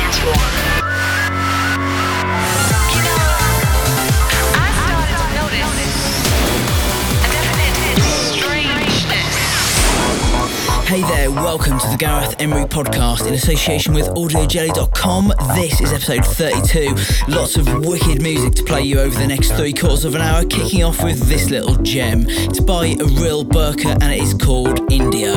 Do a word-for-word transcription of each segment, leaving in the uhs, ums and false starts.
dance floor. You know, I started to notice a definite strangeness. Hey there, welcome to the Gareth Emery podcast in association with audio jelly dot com. This is episode thirty-two. Lots of wicked music to play you over the next three quarters of an hour, kicking off with this little gem. It's by Aril Burka and it is called India.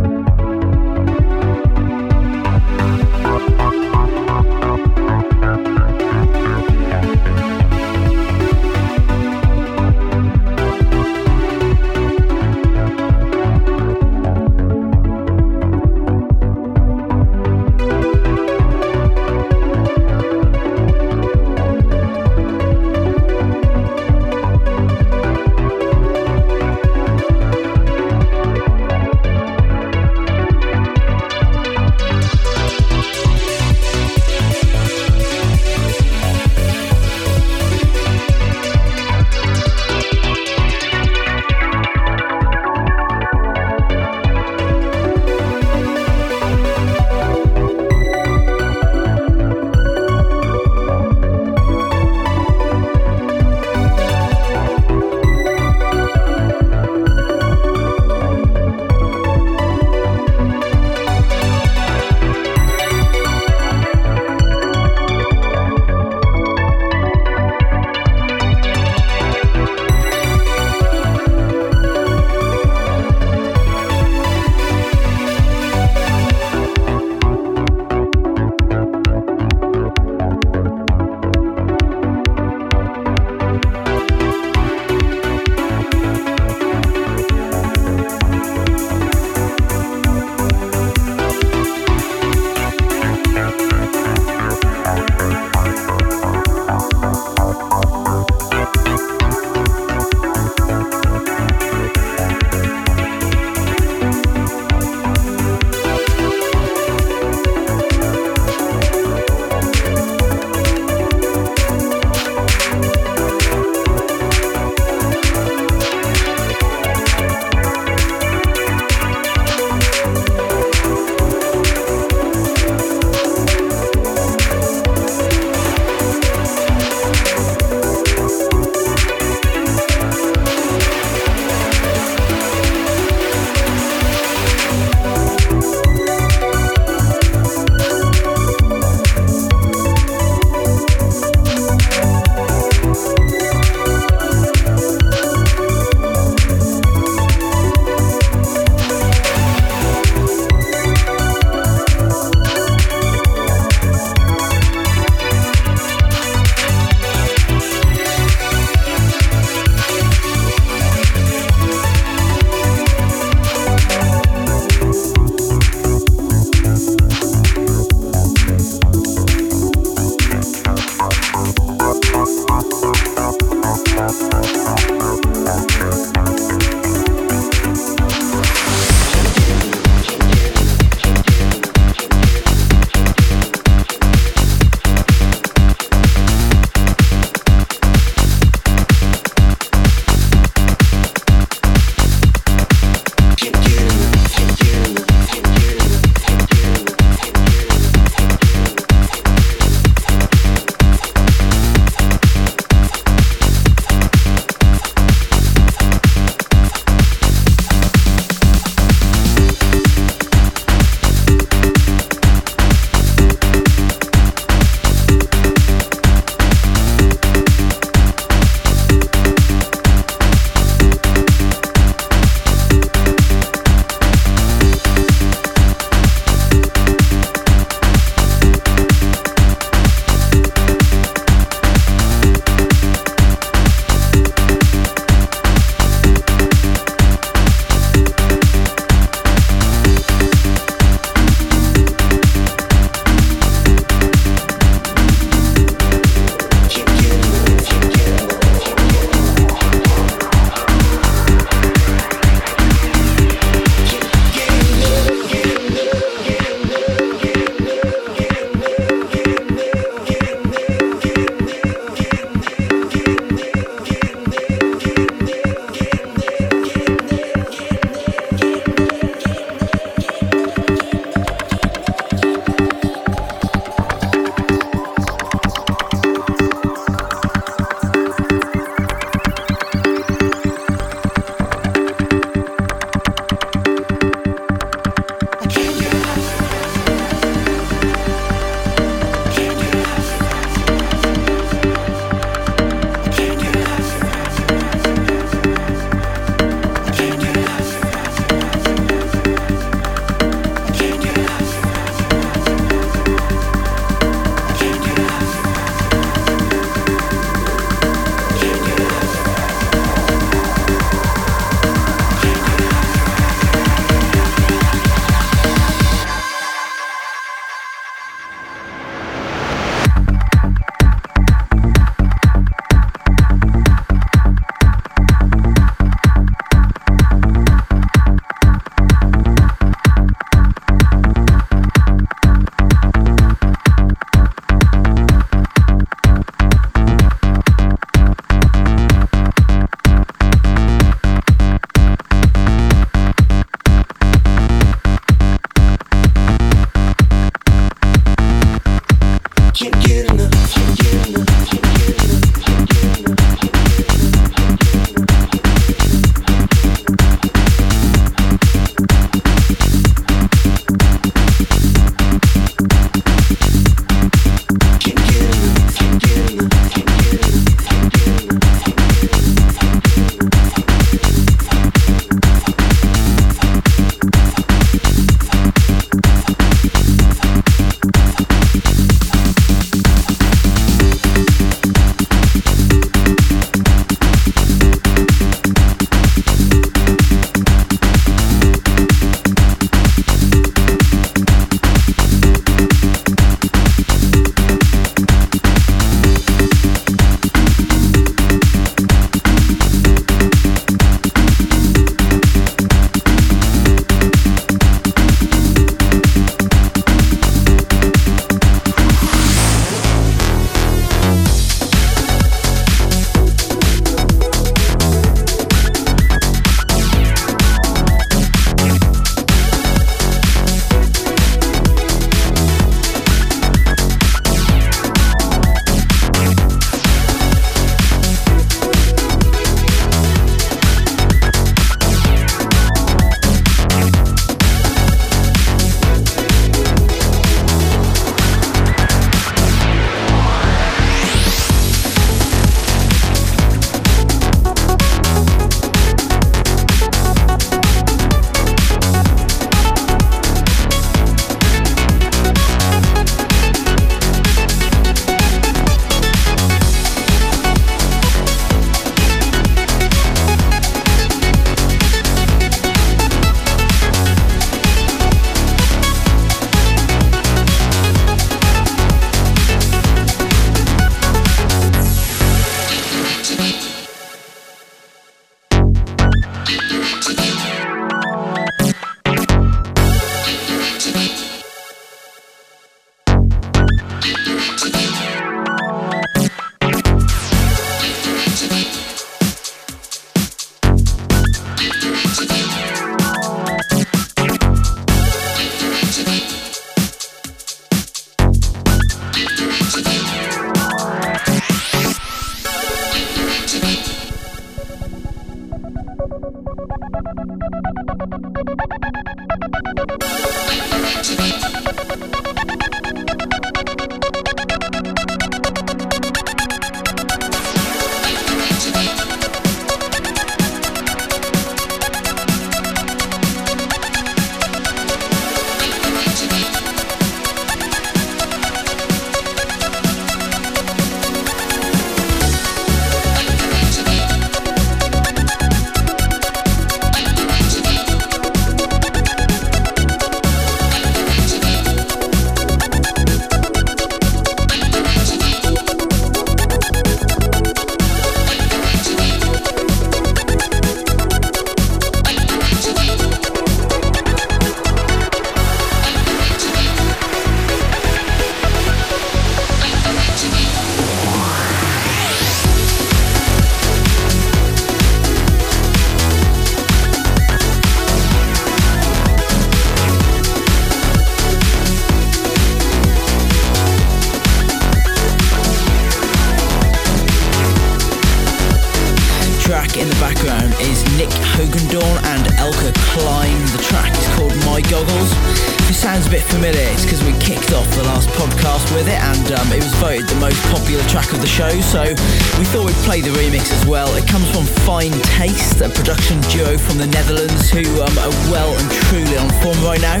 In the background is Nick Hogendorn and Elka Klein. The track is called My Goggles. If it sounds a bit familiar, it's because we kicked off the last podcast with it, and um, it was voted the most popular track of the show, so we thought we'd play the remix as well. It comes from Fine Taste, a production duo from the Netherlands who um, are well and truly on form right now.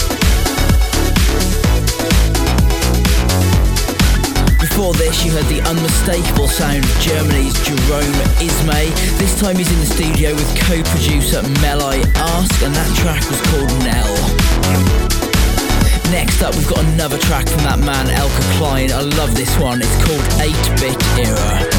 Before this, you heard the unmistakable sound of Germany's Jerome Ismay. This time he's in the studio with co-producer Melai Ask, and that track was called Nell. Next up, we've got another track from that man, Elka Klein. I love this one. It's called eight-Bit Era.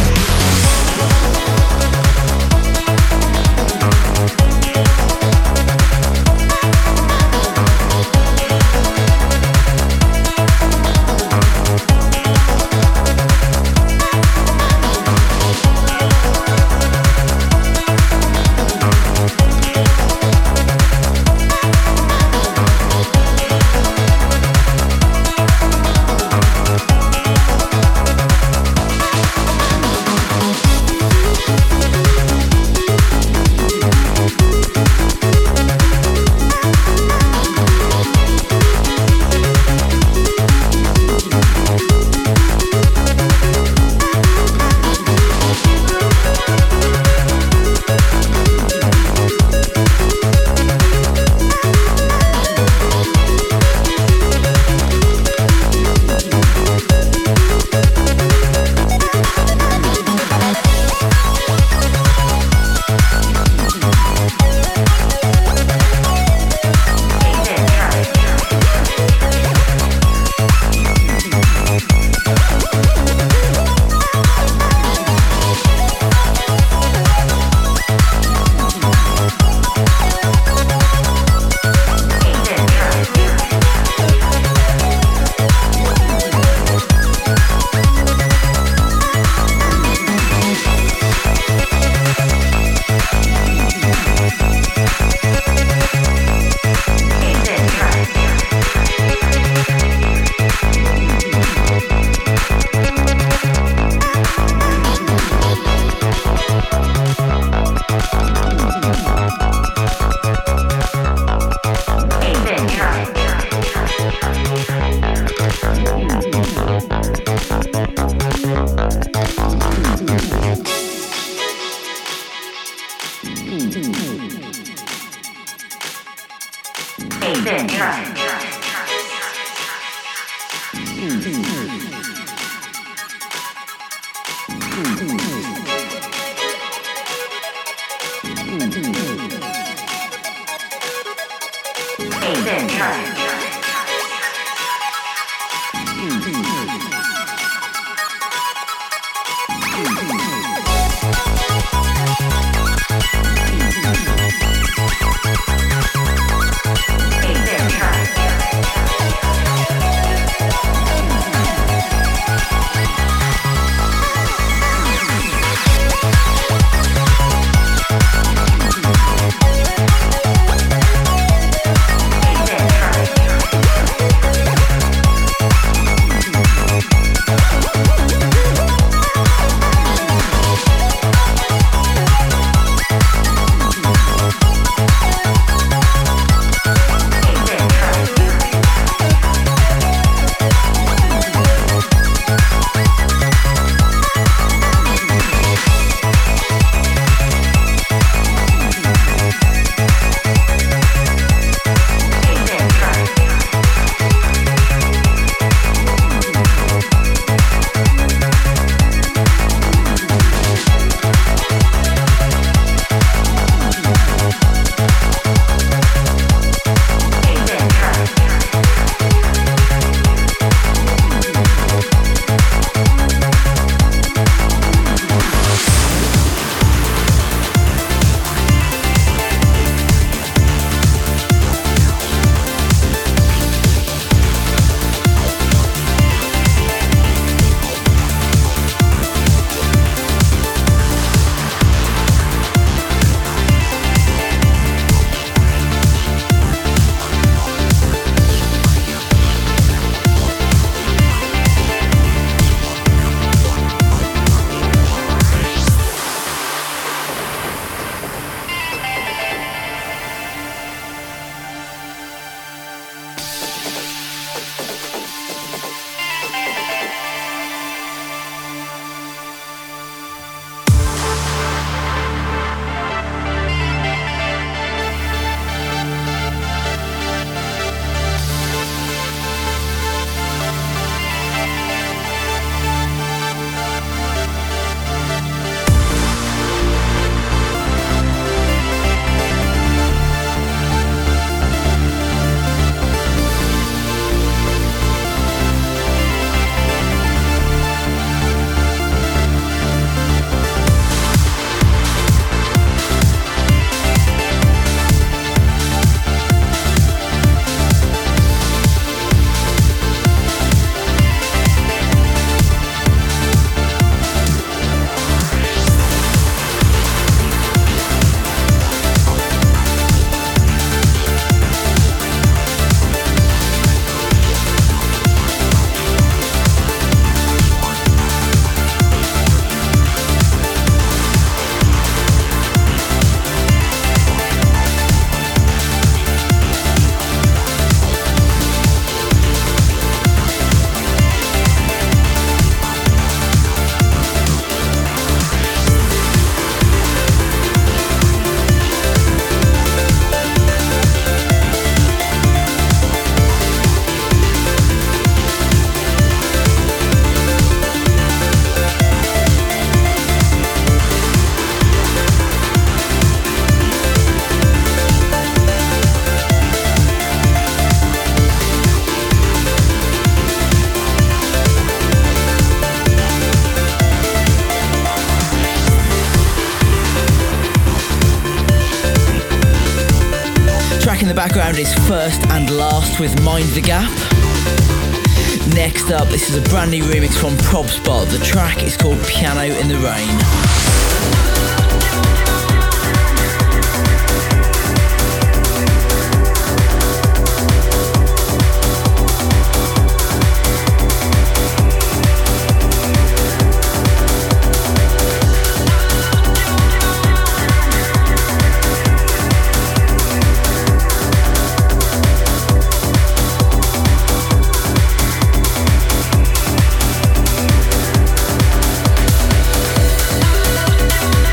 Right. the background is First and Last with Mind the Gap. Next up, this is a brand new remix from Probspot. The track is called Piano in the Rain. We'll be right back.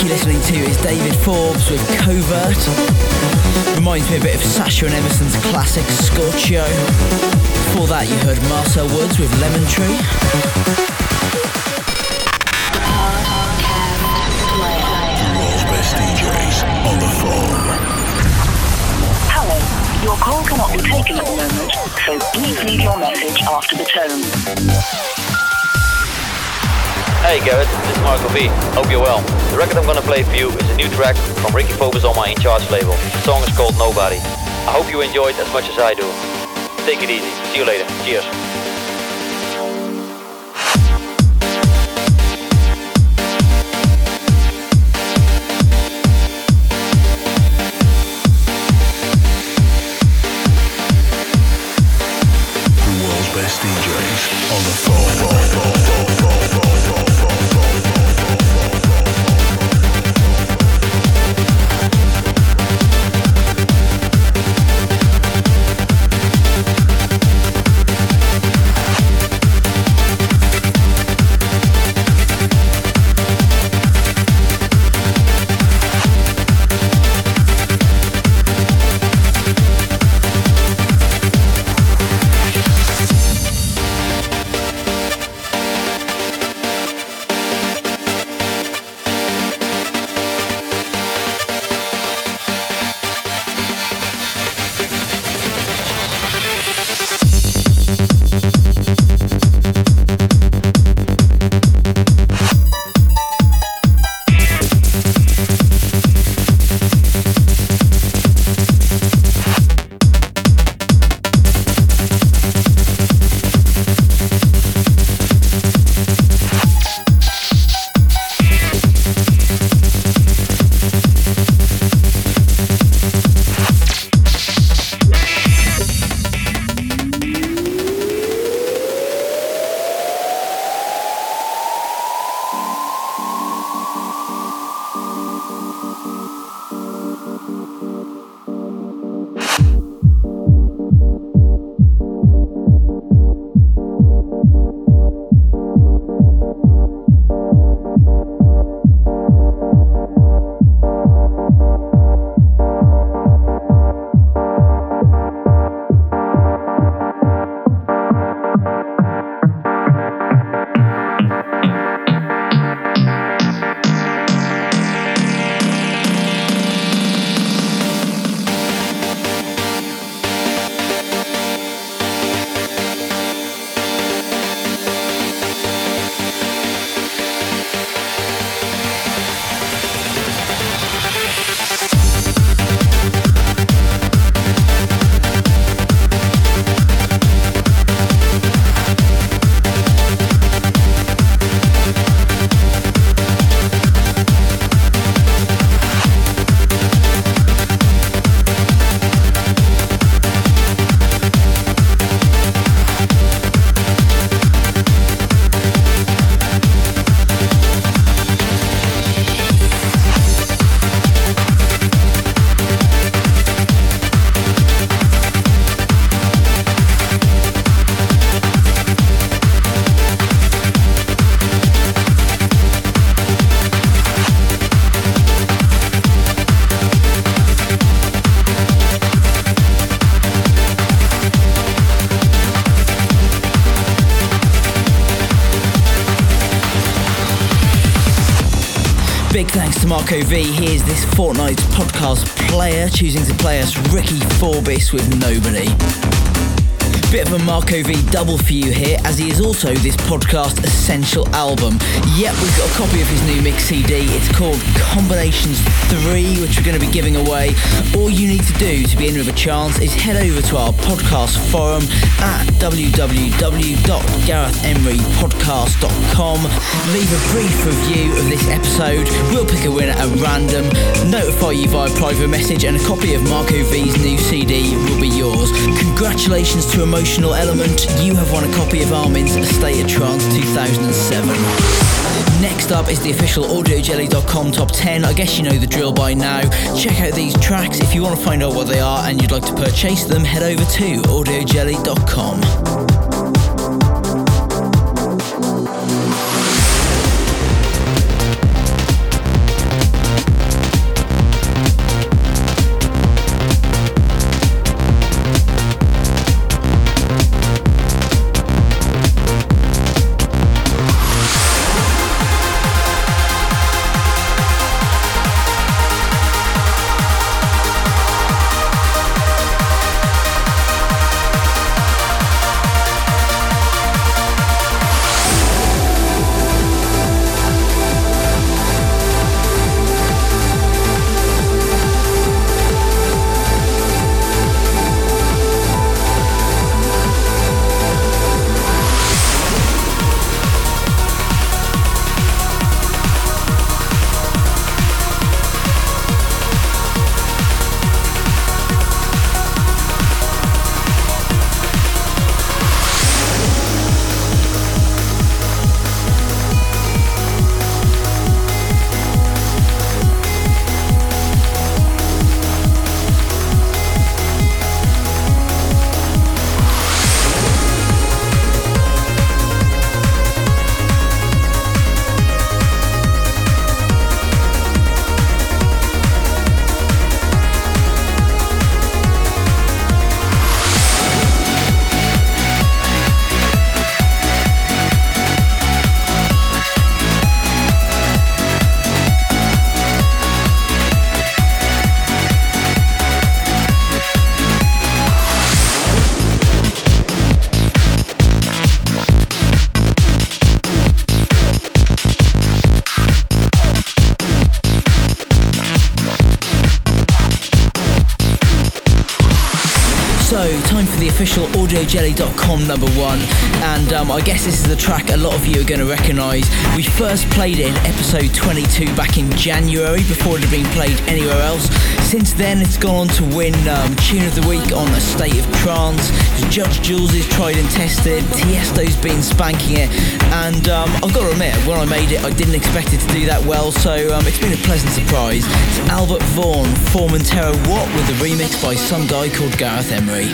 listening to is David Forbes with Covert. Reminds me a bit of Sasha and Emerson's classic Scorchio. Before that you heard Marcel Woods with Lemon Tree. World's best D Js on the phone. Hello, your call cannot be taken at the moment, so please leave your message after the tone. Hey Gareth, this is Marco V. Hope you're well. The record I'm gonna play for you is a new track from Ricky Phobos on my In Charge label. The song is called Nobody. I hope you enjoy it as much as I do. Take it easy. See you later. Cheers. The world's best D Js on the phone. Big thanks to Marco V. Here's this fortnight's podcast player choosing to play us Ricky Forbis with Nobody. Bit of a Marco V double for you here, as he is also this podcast essential album. Yep, we've got a copy of his new mix C D. It's called Combinations three, which we're going to be giving away. All you need to do to be in with a chance is head over to our podcast forum at w w w dot gareth emery podcast dot com. Leave a brief review of this episode. We'll pick a winner at random, notify you via private message, and a copy of Marco V's new C D will be yours. Congratulations to Emotional Element. You have won a copy of Armin's A State of Trance two thousand seven. Next up is the official audio jelly dot com top ten. I guess you know the drill by now. Check out these tracks. If you want to find out what they are and you'd like to purchase them, head over to audio jelly dot com. official audio jelly dot com number one, and um, I guess this is the track a lot of you are going to recognise. We first played it in episode twenty-two back in January before it had been played anywhere else. Since then it's gone on to win um, Tune of the Week on A State of Trance. Judge Jules is tried and tested, Tiesto's been spanking it, and um, I've got to admit, when I made it I didn't expect it to do that well, so um, it's been a pleasant surprise. It's Albert Vaughan, Formentera What, with a remix by some guy called Gareth Emery.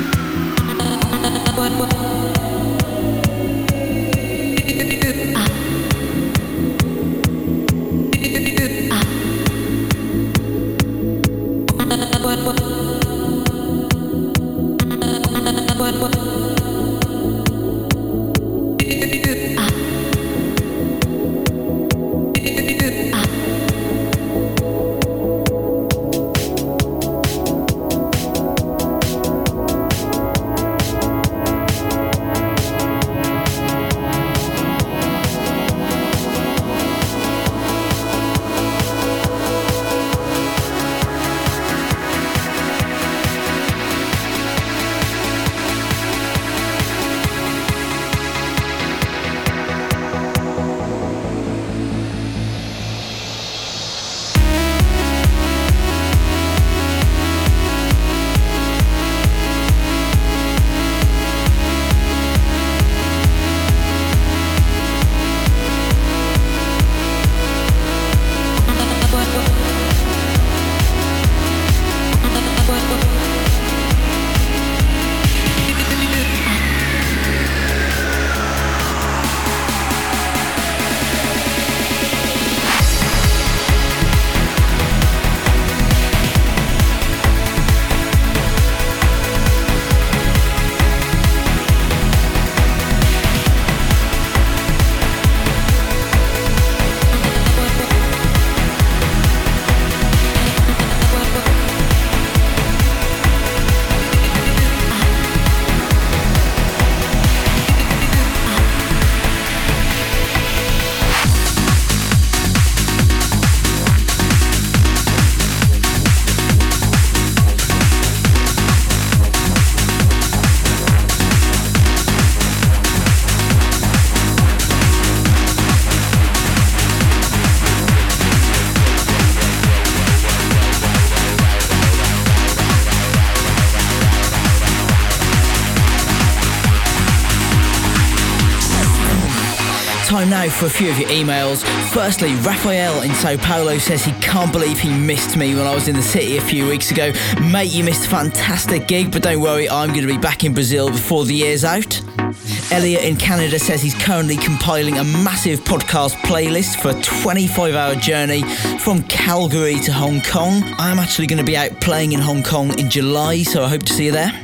Time now for a few of your emails. Firstly, Raphael in Sao Paulo says he can't believe he missed me when I was in the city a few weeks ago. Mate, you missed a fantastic gig, but don't worry, I'm going to be back in Brazil before the year's out. Elliot in Canada says he's currently compiling a massive podcast playlist for a twenty-five hour journey from Calgary to Hong Kong. I'm actually going to be out playing in Hong Kong in July, so I hope to see you there.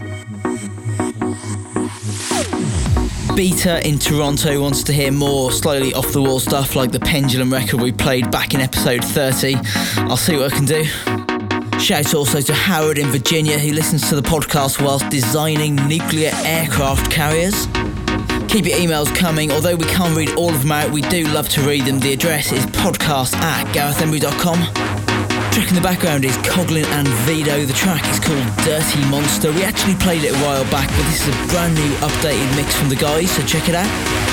Beta in Toronto wants to hear more slightly off-the-wall stuff like the Pendulum record we played back in episode thirty. I'll see what I can do. Shout also to Howard in Virginia, who listens to the podcast whilst designing nuclear aircraft carriers. Keep your emails coming. Although we can't read all of them out, we do love to read them. The address is podcast at gareth emery dot com. Track in the background is Coglin and Vito. The track is called Dirty Monster. We actually played it a while back, but this is a brand new updated mix from the guys, so check it out.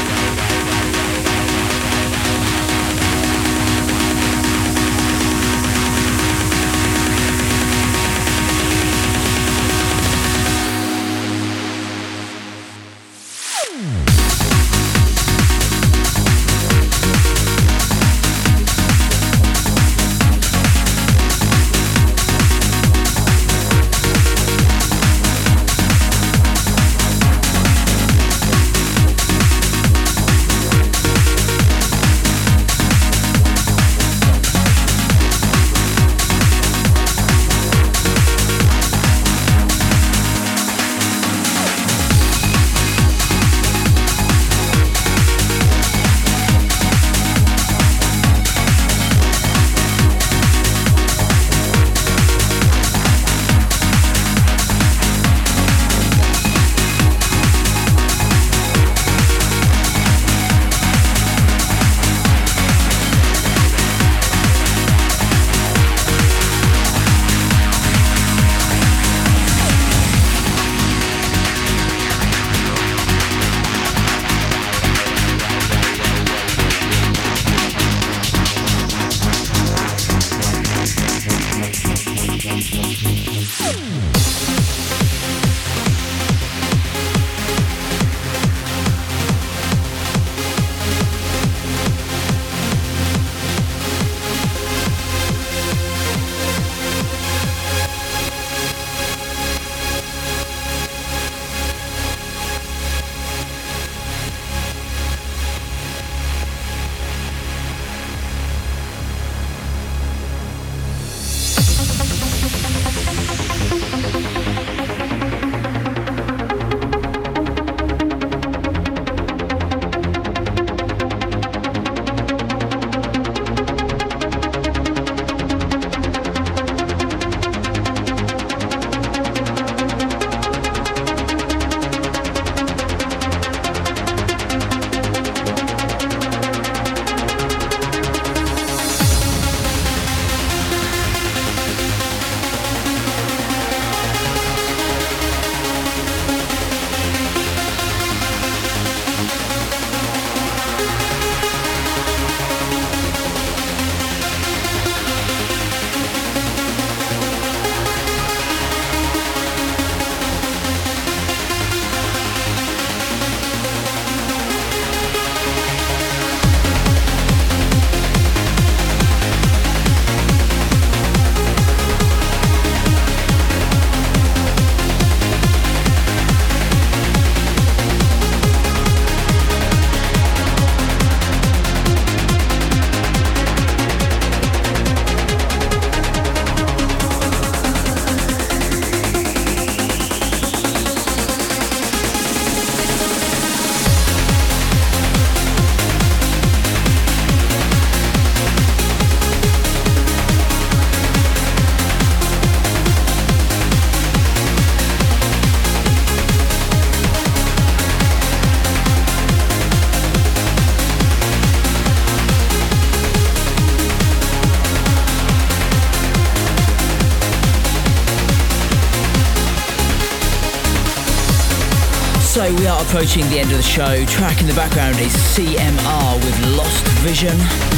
So we are approaching the end of the show. Track in the background is C M R with Lost Vision.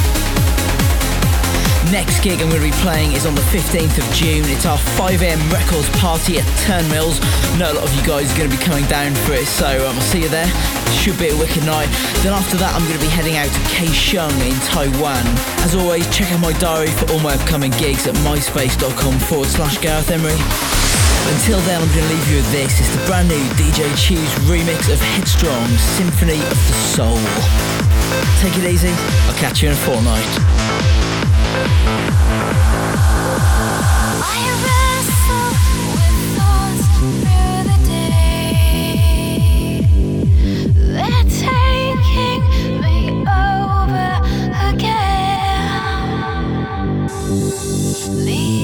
Next gig I'm going to be playing is on the fifteenth of June. It's our five a m records party at Turnmills. I know a lot of you guys are going to be coming down for it, so um, I'll see you there. Should be a wicked night. Then after that I'm going to be heading out to Kaohsiung in Taiwan. As always, check out my diary for all my upcoming gigs at myspace.com forward slash Gareth Emery. Until then, I'm going to leave you with this. It's the brand new D J Chews remix of Headstrong, Symphony of the Soul. Take it easy. I'll catch you in a fortnight. I wrestle with thoughts through the day. They're taking me over again. Leave